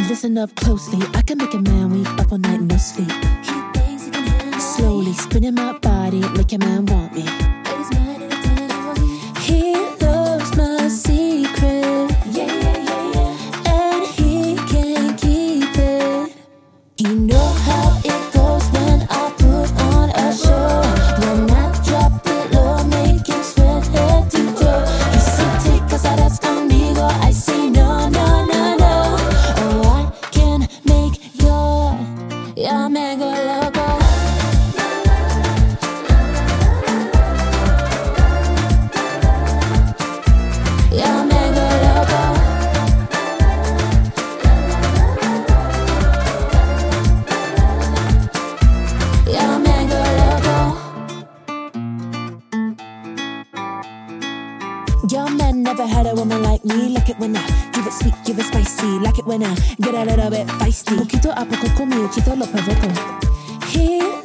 Listen up closely, I can make a man weep up all night, no sleep. Slowly spinning my body, make a man want me. He knows my secret, and he can't keep it. He know how it goes when I put on a show. When I drop it low, make him sweat head to toe. He say take casadas conmigo, I say no, no, no, no. Oh, I can make your man go loco. Your man go loco. Your man go loco. Your man never had a woman like me. Like it when I give it sweet, give it spicy. Like it when I get a little bit feisty. Poquito a poco conmigo, chito lo provoco. He